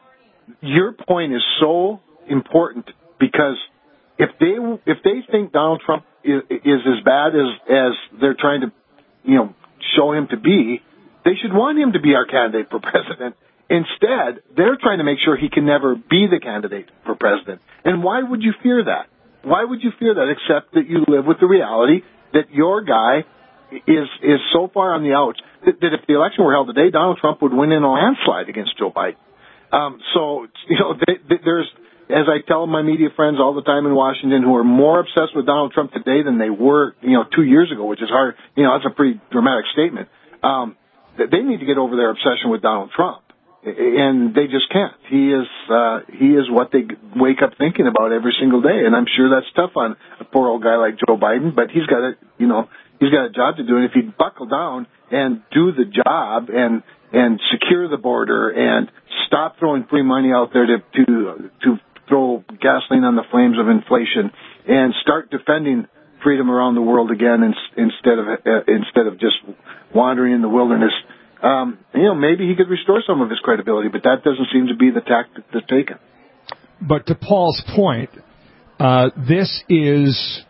your point is so important because if they if they think Donald Trump is, is as bad as as they're trying to, you know, show him to be, they should want him to be our candidate for president. Instead, they're trying to make sure he can never be the candidate for president. And why would you fear that? Why would you fear that except that you live with the reality that your guy is is so far on the outs that, that if the election were held today, Donald Trump would win in a landslide against Joe Biden. Um, so, you know, they, they, there's, as I tell my media friends all the time in Washington who are more obsessed with Donald Trump today than they were, you know, two years ago, which is hard, you know, that's a pretty dramatic statement. Um, they need to get over their obsession with Donald Trump. And they just can't. He is uh, he is what they wake up thinking about every single day, and I'm sure that's tough on a poor old guy like Joe Biden. But he's got a you know he's got a job to do, and if he'd buckle down and do the job and and secure the border and stop throwing free money out there to to to throw gasoline on the flames of inflation and start defending freedom around the world again, in, instead of uh, instead of just wandering in the wilderness. Um, you know, maybe he could restore some of his credibility, but that doesn't seem to be the tack that's taken. But to Paul's point, uh, this is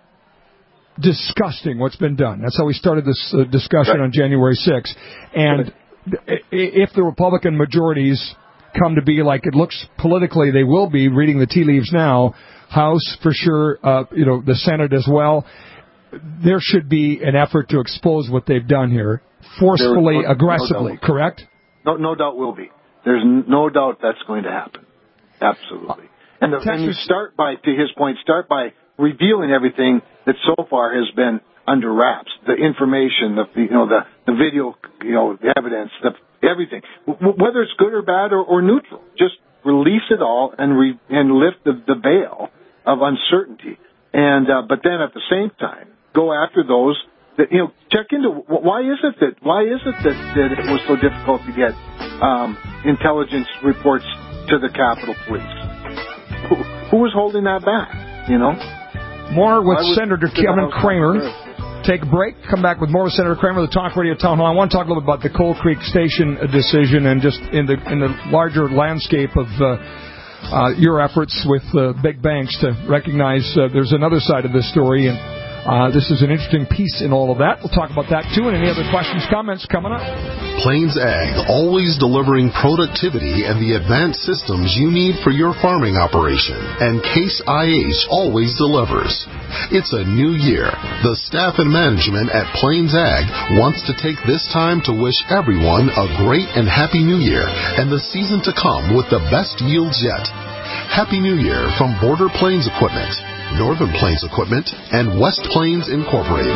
disgusting what's been done. That's how we started this uh, discussion right. on January sixth. And right. if the Republican majorities come to be like it looks politically they will be, reading the tea leaves now, House for sure, uh, you know, the Senate as well, there should be an effort to expose what they've done here. Forcefully, no, aggressively, no correct? No, no doubt will be. There's no doubt that's going to happen. Absolutely. And, the, and you start by, to his point, start by revealing everything that so far has been under wraps. The information, the you know the, the video, you know, the evidence, the everything. W- whether it's good or bad or, or neutral, just release it all and re, and lift the, the veil of uncertainty. And uh, but then at the same time, go after those. That, you know, check into why is it that why is it that, that it was so difficult to get um, intelligence reports to the Capitol Police? Who, who was holding that back? You know, more with Senator Kevin Cramer. Take a break. Come back with more with Senator Cramer, the Talk Radio Town Hall. I want to talk a little bit about the Coal Creek Station decision and just in the in the larger landscape of uh, uh, your efforts with uh, big banks to recognize uh, there's another side of this story. And Uh, this is an interesting piece in all of that. We'll talk about that, too, and any other questions, comments coming up. Plains Ag, always delivering productivity and the advanced systems you need for your farming operation. And Case I H always delivers. It's a new year. The staff and management at Plains Ag wants to take this time to wish everyone a great and happy new year and the season to come with the best yields yet. Happy New Year from Border Plains Equipment. Northern Plains Equipment, and West Plains Incorporated.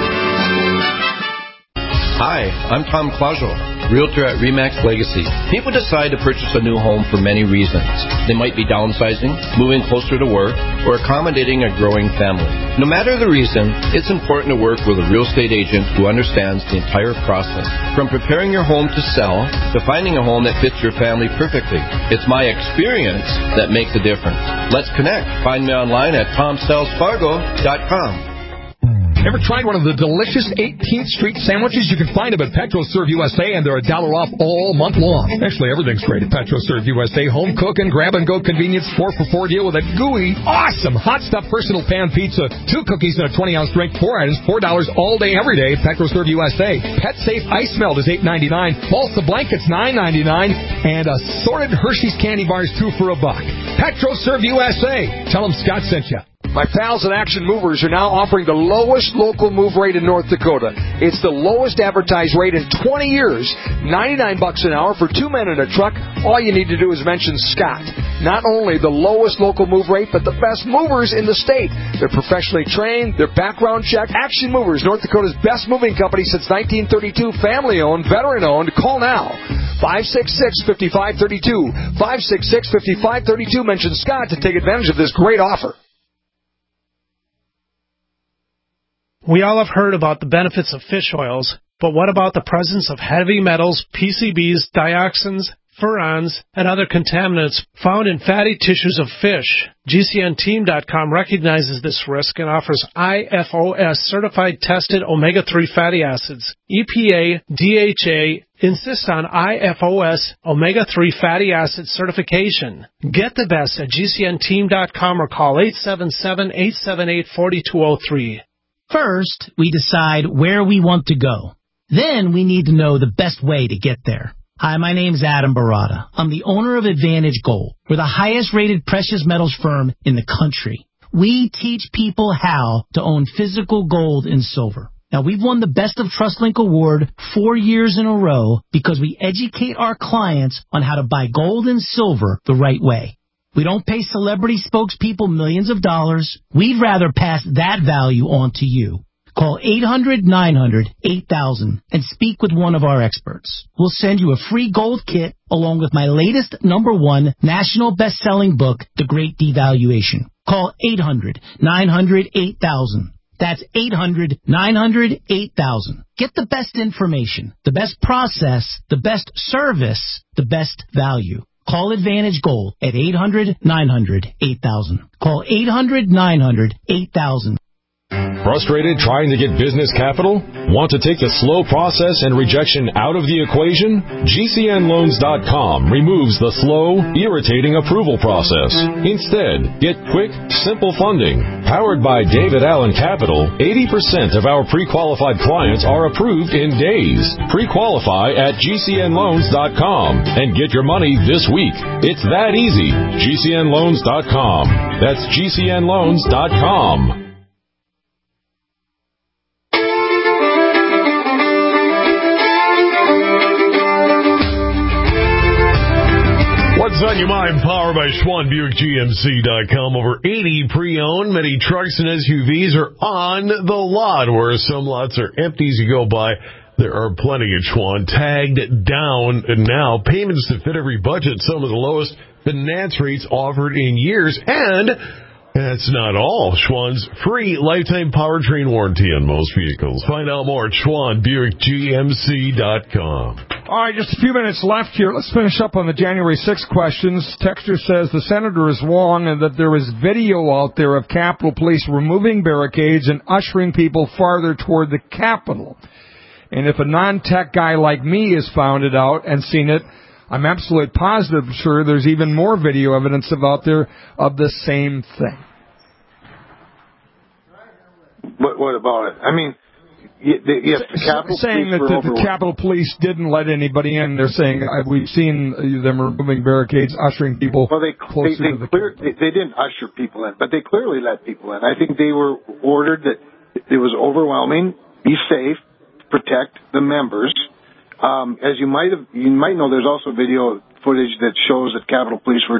Hi, I'm Tom Clauseau, Realtor at Remax Legacy. People decide to purchase a new home for many reasons. They might be downsizing, moving closer to work, or accommodating a growing family. No matter the reason, it's important to work with a real estate agent who understands the entire process, from preparing your home to sell to finding a home that fits your family perfectly. It's my experience that makes a difference. Let's connect. Find me online at tom sells fargo dot com. Ever tried one of the delicious eighteenth Street sandwiches? You can find them at PetroServe U S A, and they're a dollar off all month long. Actually, everything's great at PetroServe U S A. Home cook and grab-and-go convenience four for four deal with a gooey, awesome hot stuff personal pan pizza, two cookies and a twenty-ounce drink, four items, four dollars all day, every day at PetroServe U S A. Pet Safe Ice Melt is eight ninety-nine, Balsa Blankets nine ninety-nine, and assorted Hershey's candy bars two for a buck. PetroServe U S A. Tell them Scott sent you. My pals at Action Movers are now offering the lowest local move rate in North Dakota. It's the lowest advertised rate in twenty years, ninety-nine bucks an hour for two men in a truck. All you need to do is mention Scott. Not only the lowest local move rate, but the best movers in the state. They're professionally trained, they're background checked. Action Movers, North Dakota's best moving company since nineteen thirty-two, family-owned, veteran-owned. Call now. five six six, five five three two. five six six, five five three two. Mention Scott to take advantage of this great offer. We all have heard about the benefits of fish oils, but what about the presence of heavy metals, P C Bs, dioxins, furans, and other contaminants found in fatty tissues of fish? G C N team dot com recognizes this risk and offers I F O S certified tested omega three fatty acids. E P A, D H A insist on I F O S omega three fatty acid certification. Get the best at G C N team dot com or call eight seven seven, eight seven eight, four two zero three. First, we decide where we want to go. Then we need to know the best way to get there. Hi, my name's Adam Barada. I'm the owner of Advantage Gold. We're the highest rated precious metals firm in the country. We teach people how to own physical gold and silver. Now, we've won the Best of TrustLink Award four years in a row because we educate our clients on how to buy gold and silver the right way. We don't pay celebrity spokespeople millions of dollars. We'd rather pass that value on to you. Call eight hundred, nine hundred, eight thousand and speak with one of our experts. We'll send you a free gold kit along with my latest number one national best-selling book, The Great Devaluation. Call eight hundred, nine hundred, eight thousand. That's eight hundred, nine hundred, eight thousand. Get the best information, the best process, the best service, the best value. Call Advantage Gold at eight hundred, nine hundred, eight thousand. Call eight hundred, nine hundred, eight thousand. Frustrated trying to get business capital? Want to take the slow process and rejection out of the equation? G C N loans dot com removes the slow, irritating approval process. Instead, get quick, simple funding. Powered by David Allen Capital, eighty percent of our pre-qualified clients are approved in days. Pre-qualify at G C N loans dot com and get your money this week. It's that easy. G C N loans dot com. That's G C N loans dot com. What's on your mind? Powered by Schwann Buick G M C dot com. Over eighty pre-owned. Many trucks and S U Vs are on the lot, where some lots are empty as you go by. There are plenty at Schwann tagged down now. Payments that fit every budget. Some of the lowest finance rates offered in years. And that's not all. Schwann's free lifetime powertrain warranty on most vehicles. Find out more at Schwann Buick G M C dot com. All right, just a few minutes left here. Let's finish up on the January sixth questions. Texter says the senator is wrong and that there is video out there of Capitol Police removing barricades and ushering people farther toward the Capitol. And if a non-tech guy like me has found it out and seen it, I'm absolutely positive, sure, there's even more video evidence out there of the same thing. What, what about it? I mean, yes, the Capitol saying Police that the, the Capitol Police didn't let anybody in. They're saying uh, we've seen them removing barricades, ushering people well, they, closer they, they to the clear, they, they didn't usher people in, but they clearly let people in. I think they were ordered that it was overwhelming, be safe, protect the members. Um, as you might have, you might know, there's also video footage that shows that Capitol Police were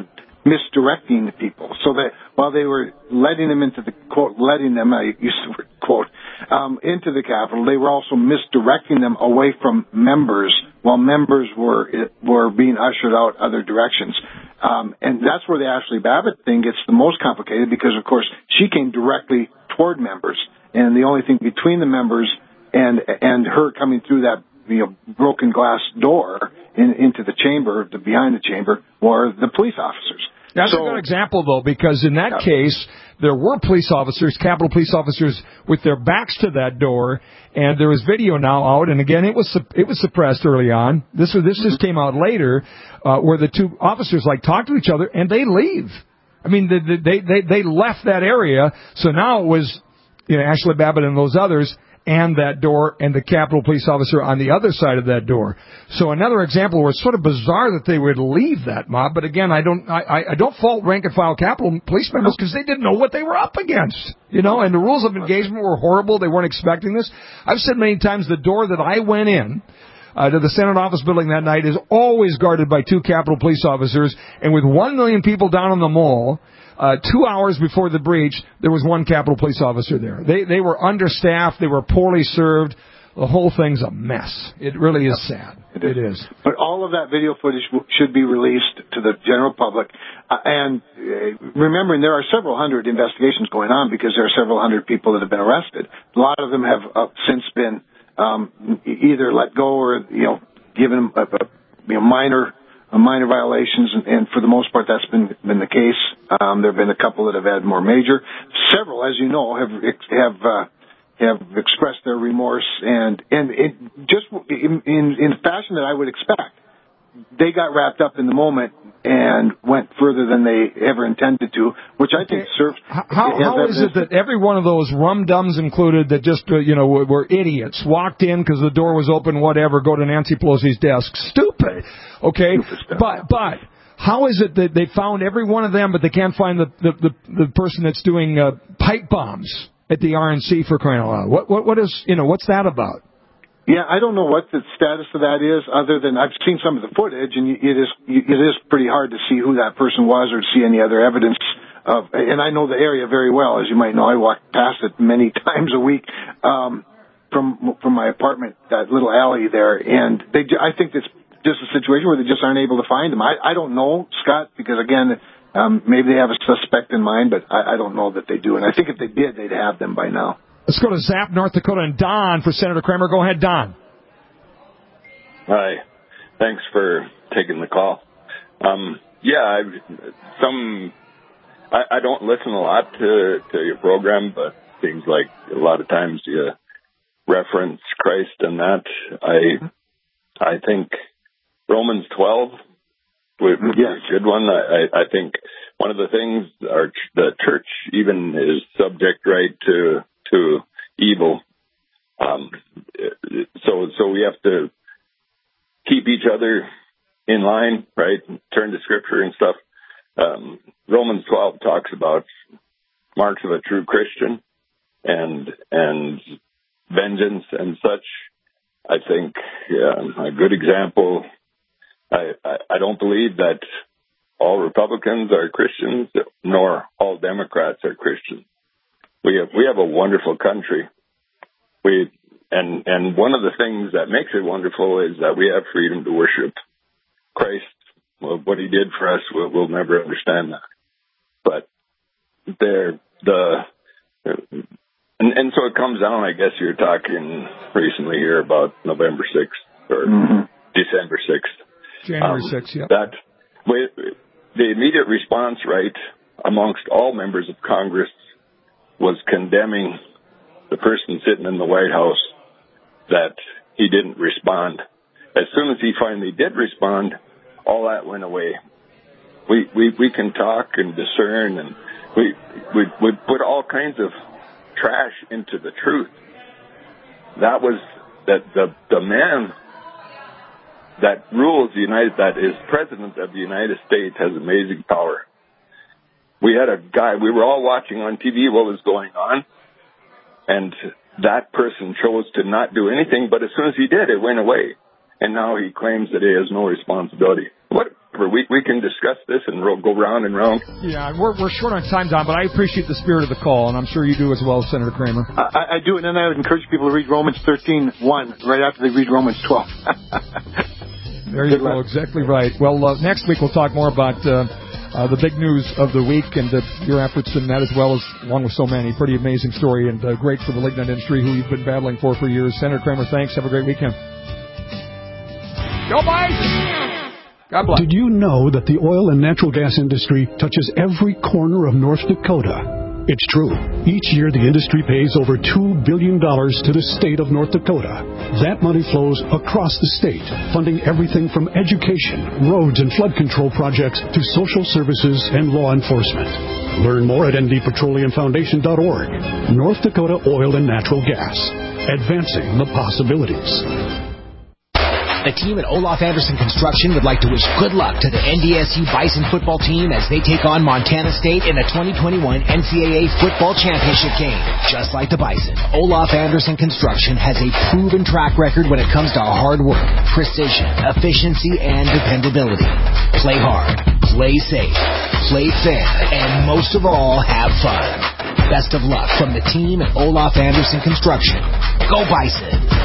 misdirecting the people, so that while they were letting them into the, quote, letting them, I use the word quote, um, into the Capitol, they were also misdirecting them away from members while members were were being ushered out other directions. Um, and that's where the Ashley Babbitt thing gets the most complicated, because, of course, she came directly toward members, and the only thing between the members and and her coming through that, you know, broken glass door in, into the chamber, the behind the chamber, were the police officers. That's so, a good example, though, because in that yeah. case, there were police officers, Capitol police officers, with their backs to that door, and there is video now out. And again, it was it was suppressed early on. This was, this just came out later, uh, where the two officers like talk to each other and they leave. I mean, they they they, they left that area. So now it was, you know, Ashley Babbitt and those others, and that door, and the Capitol police officer on the other side of that door. So another example where it's sort of bizarre that they would leave that mob. But again, I don't, I, I don't fault rank and file Capitol police members, because they didn't know what they were up against, you know. And the rules of engagement were horrible. They weren't expecting this. I've said many times the door that I went in uh, to the Senate office building that night is always guarded by two Capitol police officers, and with one million people down on the mall. Uh, two hours before the breach, there was one Capitol police officer there. They they were understaffed. They were poorly served. The whole thing's a mess. It really is sad. It is. It is. But all of that video footage w- should be released to the general public. Uh, and uh, remembering there are several hundred investigations going on, because there are several hundred people that have been arrested. A lot of them have uh, since been um, either let go or, you know, given a, a you know, minor... minor violations, and, and for the most part that's been been the case. Um, there have been a couple that have had more major. Several, as you know, have have uh, have expressed their remorse, and and it just in, in in fashion that I would expect. They got wrapped up in the moment and went further than they ever intended to, which I think serves. How, how is it that every one of those rum-dums included that just, uh, you know, were, were idiots, walked in because the door was open, whatever, go to Nancy Pelosi's desk? Stupid. Okay? Stupid but, but, how is it that they found every one of them, but they can't find the, the, the, the person that's doing uh, pipe bombs at the R N C, for crying out loud? What, what, what is, you know, what's that about? Yeah, I don't know what the status of that is, other than I've seen some of the footage, and it is it is pretty hard to see who that person was or to see any other evidence of. And I know the area very well, as you might know. I walk past it many times a week um, from from my apartment, that little alley there. And they, I think it's just a situation where they just aren't able to find them. I, I don't know, Scott, because again, um, maybe they have a suspect in mind, but I, I don't know that they do. And I think if they did, they'd have them by now. Let's go to Zap, North Dakota, and Don for Senator Kramer. Go ahead, Don. Hi. Thanks for taking the call. Um, yeah, I've, some I, I don't listen a lot to, to your program, but things like a lot of times you reference Christ and that. I I think Romans twelve would be yes. a good one. I, I think one of the things our the church even is subject right to to evil. Um, so so we have to keep each other in line, right? Turn to Scripture and stuff. Um, Romans twelve talks about marks of a true Christian and and vengeance and such. I think yeah, a good example. I, I I don't believe that all Republicans are Christians, nor all Democrats are Christians. We have we have a wonderful country. We and and one of the things that makes it wonderful is that we have freedom to worship Christ. Well, what He did for us, we'll, we'll never understand that. But there, the and and so it comes down. I guess you're talking recently here about November sixth or mm-hmm. December sixth, January sixth. Yeah. That we, the immediate response, right, amongst all members of Congress was condemning the person sitting in the White House that he didn't respond. As soon as he finally did respond, all that went away. We we, we can talk and discern, and we, we we put all kinds of trash into the truth. That was that the the man that rules the United, that is president of the United States, has amazing power. We had a guy, we were all watching on T V what was going on, and that person chose to not do anything, but as soon as he did, it went away. And now he claims that he has no responsibility. What whatever. We we can discuss this and we'll go round and round. Yeah, we're we're short on time, Don, but I appreciate the spirit of the call, and I'm sure you do as well, Senator Kramer. I, I do, and then I would encourage people to read Romans thirteen one right after they read Romans twelve. There you go, exactly right. Well, uh, next week we'll talk more about uh, uh, the big news of the week and uh, your efforts in that, as well as along with so many. Pretty amazing story, and uh, great for the lignite industry, who you've been battling for for years. Senator Kramer, thanks. Have a great weekend. Go Biden! God bless. Did you know that the oil and natural gas industry touches every corner of North Dakota? It's true. Each year, the industry pays over two billion dollars to the state of North Dakota. That money flows across the state, funding everything from education, roads and flood control projects to social services and law enforcement. Learn more at N D Petroleum Foundation dot org. North Dakota Oil and Natural Gas. Advancing the possibilities. The team at Olaf Anderson Construction would like to wish good luck to the N D S U Bison football team as they take on Montana State in the twenty twenty-one N C double A football championship game. Just like the Bison, Olaf Anderson Construction has a proven track record when it comes to hard work, precision, efficiency, and dependability. Play hard, play safe, play fair, and most of all, have fun. Best of luck from the team at Olaf Anderson Construction. Go Bison!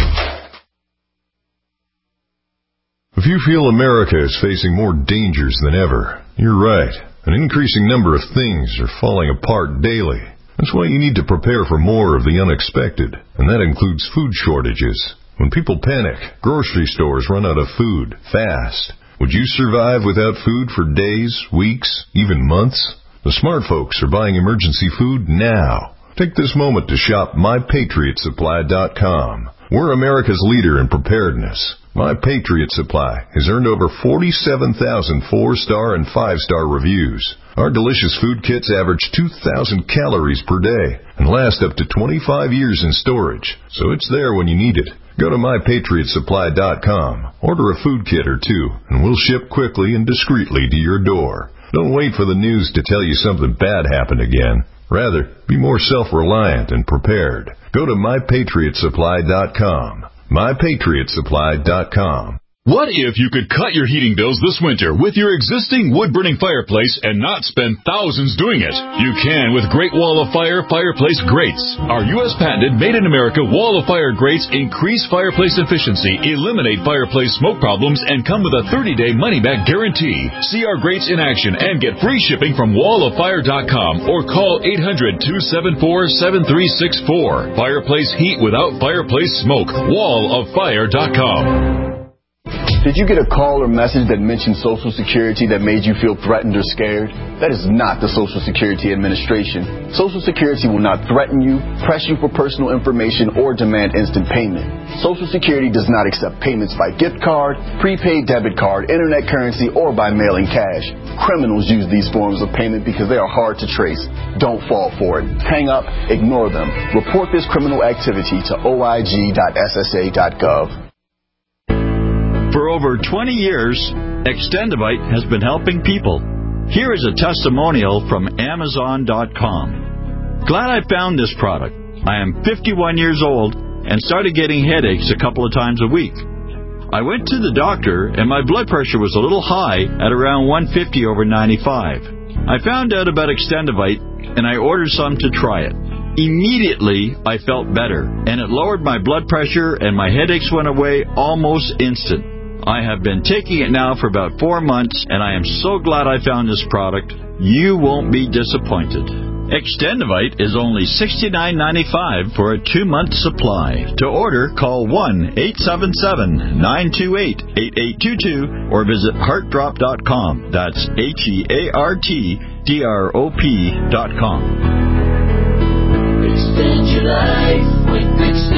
If you feel America is facing more dangers than ever, you're right. An increasing number of things are falling apart daily. That's why you need to prepare for more of the unexpected, and that includes food shortages. When people panic, grocery stores run out of food fast. Would you survive without food for days, weeks, even months? The smart folks are buying emergency food now. Take this moment to shop my patriot supply dot com. We're America's leader in preparedness. My Patriot Supply has earned over forty-seven thousand four-star and five-star reviews. Our delicious food kits average two thousand calories per day and last up to twenty-five years in storage, so it's there when you need it. Go to my patriot supply dot com, order a food kit or two, and we'll ship quickly and discreetly to your door. Don't wait for the news to tell you something bad happened again. Rather, be more self-reliant and prepared. Go to my patriot supply dot com. my patriot supply dot com. What if you could cut your heating bills this winter with your existing wood-burning fireplace and not spend thousands doing it? You can with Great Wall of Fire Fireplace Grates. Our U S patented made-in-America Wall of Fire grates increase fireplace efficiency, eliminate fireplace smoke problems, and come with a thirty-day money-back guarantee. See our grates in action and get free shipping from wall of fire dot com or call eight hundred, two seven four, seven three six four. Fireplace heat without fireplace smoke. wall of fire dot com. Did you get a call or message that mentioned Social Security that made you feel threatened or scared? That is not the Social Security Administration. Social Security will not threaten you, press you for personal information, or demand instant payment. Social Security does not accept payments by gift card, prepaid debit card, internet currency, or by mailing cash. Criminals use these forms of payment because they are hard to trace. Don't fall for it. Hang up, ignore them. Report this criminal activity to O I G dot S S A dot gov. For over twenty years, Extendivite has been helping people. Here is a testimonial from Amazon dot com. Glad I found this product. I am fifty-one years old and started getting headaches a couple of times a week. I went to the doctor and my blood pressure was a little high at around one fifty over ninety-five. I found out about Extendivite and I ordered some to try it. Immediately, I felt better, and it lowered my blood pressure and my headaches went away almost instant. I have been taking it now for about four months, and I am so glad I found this product. You won't be disappointed. Extendivite is only sixty-nine ninety-five for a two-month supply. To order, call one eight seven seven, nine two eight, eight eight two two or visit heart drop dot com. That's H E A R T D R O P dot com. Extend your life with Extend.